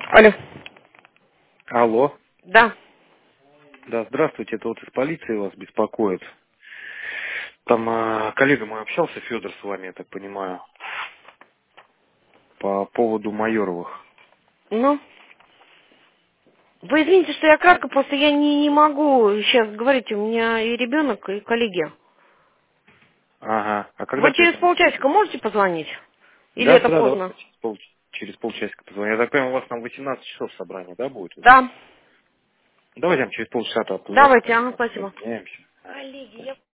Алло. Алло. Да. Да, здравствуйте, это вот из полиции вас беспокоит. Там коллега мой общался, Федор, с вами, я так понимаю, по поводу Майоровых. Ну, вы извините, что я кратко, просто я не могу сейчас говорить, у меня и ребенок, и коллеги. Ага. А когда Вы через приедем? полчасика можете позвонить? Или Да, это да, давайте поздно? через полчасика позвоню. Я так понимаю, у вас там 18 часов собрание, да, будет уже? Да. Давайте я через полчаса позвоню, Давайте, тогда ага, спасибо. соединяемся. Коллеги, я Спасибо.